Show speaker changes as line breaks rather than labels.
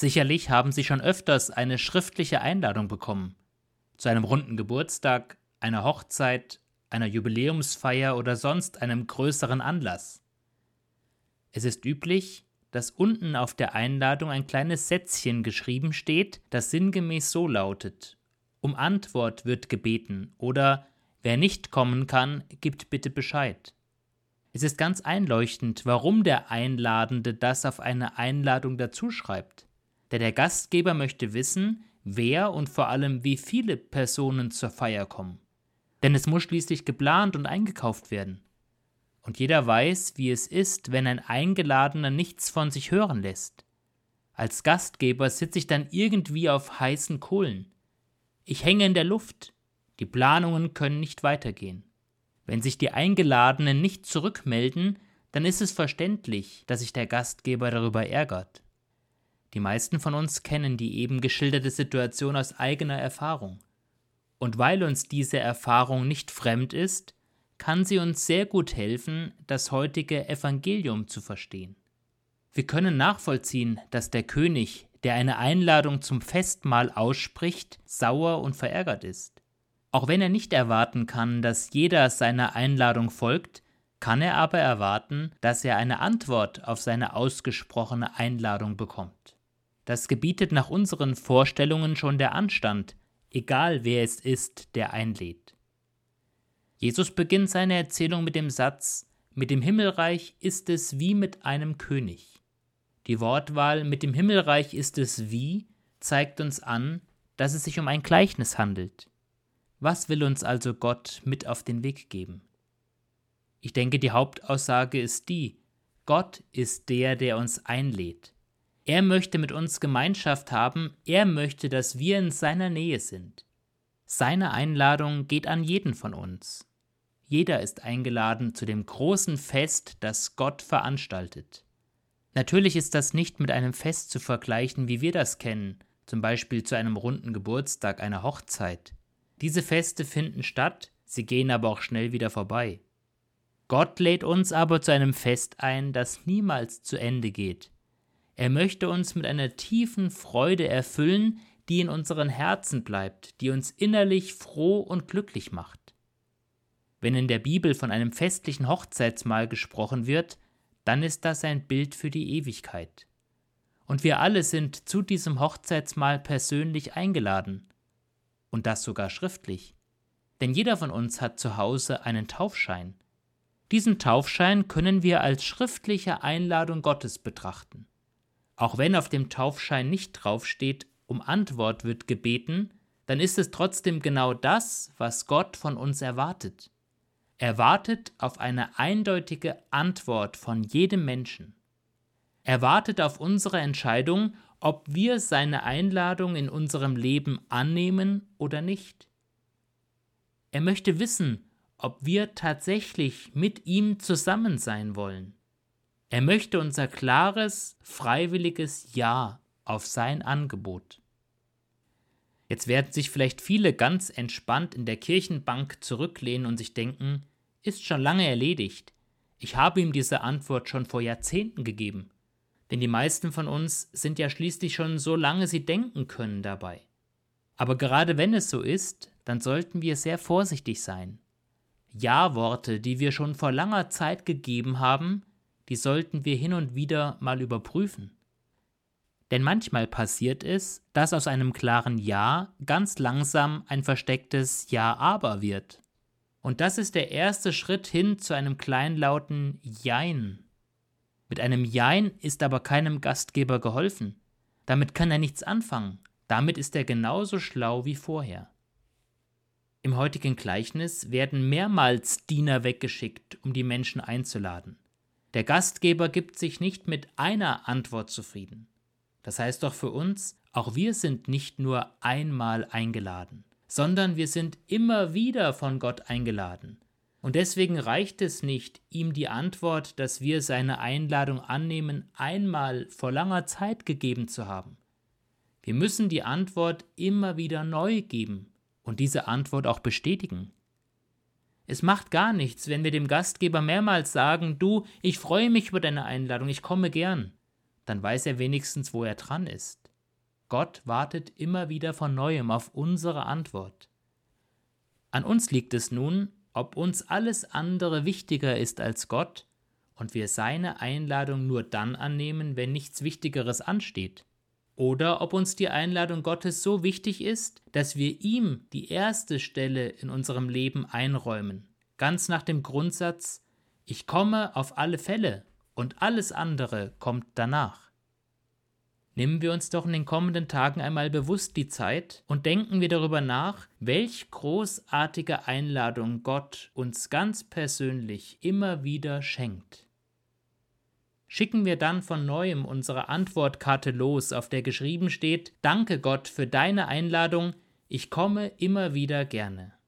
Sicherlich haben Sie schon öfters eine schriftliche Einladung bekommen. Zu einem runden Geburtstag, einer Hochzeit, einer Jubiläumsfeier oder sonst einem größeren Anlass. Es ist üblich, dass unten auf der Einladung ein kleines Sätzchen geschrieben steht, das sinngemäß so lautet: Um Antwort wird gebeten oder wer nicht kommen kann, gibt bitte Bescheid. Es ist ganz einleuchtend, warum der Einladende das auf eine Einladung dazuschreibt. Denn der Gastgeber möchte wissen, wer und vor allem wie viele Personen zur Feier kommen. Denn es muss schließlich geplant und eingekauft werden. Und jeder weiß, wie es ist, wenn ein Eingeladener nichts von sich hören lässt. Als Gastgeber sitze ich dann irgendwie auf heißen Kohlen. Ich hänge in der Luft. Die Planungen können nicht weitergehen. Wenn sich die Eingeladenen nicht zurückmelden, dann ist es verständlich, dass sich der Gastgeber darüber ärgert. Die meisten von uns kennen die eben geschilderte Situation aus eigener Erfahrung. Und weil uns diese Erfahrung nicht fremd ist, kann sie uns sehr gut helfen, das heutige Evangelium zu verstehen. Wir können nachvollziehen, dass der König, der eine Einladung zum Festmahl ausspricht, sauer und verärgert ist. Auch wenn er nicht erwarten kann, dass jeder seiner Einladung folgt, kann er aber erwarten, dass er eine Antwort auf seine ausgesprochene Einladung bekommt. Das gebietet nach unseren Vorstellungen schon der Anstand, egal wer es ist, der einlädt. Jesus beginnt seine Erzählung mit dem Satz: Mit dem Himmelreich ist es wie mit einem König. Die Wortwahl „mit dem Himmelreich ist es wie“ zeigt uns an, dass es sich um ein Gleichnis handelt. Was will uns also Gott mit auf den Weg geben? Ich denke, die Hauptaussage ist die: Gott ist der, der uns einlädt. Er möchte mit uns Gemeinschaft haben, er möchte, dass wir in seiner Nähe sind. Seine Einladung geht an jeden von uns. Jeder ist eingeladen zu dem großen Fest, das Gott veranstaltet. Natürlich ist das nicht mit einem Fest zu vergleichen, wie wir das kennen, zum Beispiel zu einem runden Geburtstag, einer Hochzeit. Diese Feste finden statt, sie gehen aber auch schnell wieder vorbei. Gott lädt uns aber zu einem Fest ein, das niemals zu Ende geht. Er möchte uns mit einer tiefen Freude erfüllen, die in unseren Herzen bleibt, die uns innerlich froh und glücklich macht. Wenn in der Bibel von einem festlichen Hochzeitsmahl gesprochen wird, dann ist das ein Bild für die Ewigkeit. Und wir alle sind zu diesem Hochzeitsmahl persönlich eingeladen. Und das sogar schriftlich. Denn jeder von uns hat zu Hause einen Taufschein. Diesen Taufschein können wir als schriftliche Einladung Gottes betrachten. Auch wenn auf dem Taufschein nicht draufsteht, um Antwort wird gebeten, dann ist es trotzdem genau das, was Gott von uns erwartet. Er wartet auf eine eindeutige Antwort von jedem Menschen. Er wartet auf unsere Entscheidung, ob wir seine Einladung in unserem Leben annehmen oder nicht. Er möchte wissen, ob wir tatsächlich mit ihm zusammen sein wollen. Er möchte unser klares, freiwilliges Ja auf sein Angebot. Jetzt werden sich vielleicht viele ganz entspannt in der Kirchenbank zurücklehnen und sich denken: Ist schon lange erledigt. Ich habe ihm diese Antwort schon vor Jahrzehnten gegeben. Denn die meisten von uns sind ja schließlich schon so lange sie denken können dabei. Aber gerade wenn es so ist, dann sollten wir sehr vorsichtig sein. Ja-Worte, die wir schon vor langer Zeit gegeben haben, die sollten wir hin und wieder mal überprüfen. Denn manchmal passiert es, dass aus einem klaren Ja ganz langsam ein verstecktes Ja-Aber wird. Und das ist der erste Schritt hin zu einem kleinlauten Jein. Mit einem Jein ist aber keinem Gastgeber geholfen. Damit kann er nichts anfangen. Damit ist er genauso schlau wie vorher. Im heutigen Gleichnis werden mehrmals Diener weggeschickt, um die Menschen einzuladen. Der Gastgeber gibt sich nicht mit einer Antwort zufrieden. Das heißt doch für uns, auch wir sind nicht nur einmal eingeladen, sondern wir sind immer wieder von Gott eingeladen. Und deswegen reicht es nicht, ihm die Antwort, dass wir seine Einladung annehmen, einmal vor langer Zeit gegeben zu haben. Wir müssen die Antwort immer wieder neu geben und diese Antwort auch bestätigen. Es macht gar nichts, wenn wir dem Gastgeber mehrmals sagen: Du, ich freue mich über deine Einladung, ich komme gern. Dann weiß er wenigstens, wo er dran ist. Gott wartet immer wieder von neuem auf unsere Antwort. An uns liegt es nun, ob uns alles andere wichtiger ist als Gott und wir seine Einladung nur dann annehmen, wenn nichts Wichtigeres ansteht. Oder ob uns die Einladung Gottes so wichtig ist, dass wir ihm die erste Stelle in unserem Leben einräumen, ganz nach dem Grundsatz: Ich komme auf alle Fälle und alles andere kommt danach. Nehmen wir uns doch in den kommenden Tagen einmal bewusst die Zeit und denken wir darüber nach, welch großartige Einladung Gott uns ganz persönlich immer wieder schenkt. Schicken wir dann von neuem unsere Antwortkarte los, auf der geschrieben steht: Danke Gott für deine Einladung, ich komme immer wieder gerne.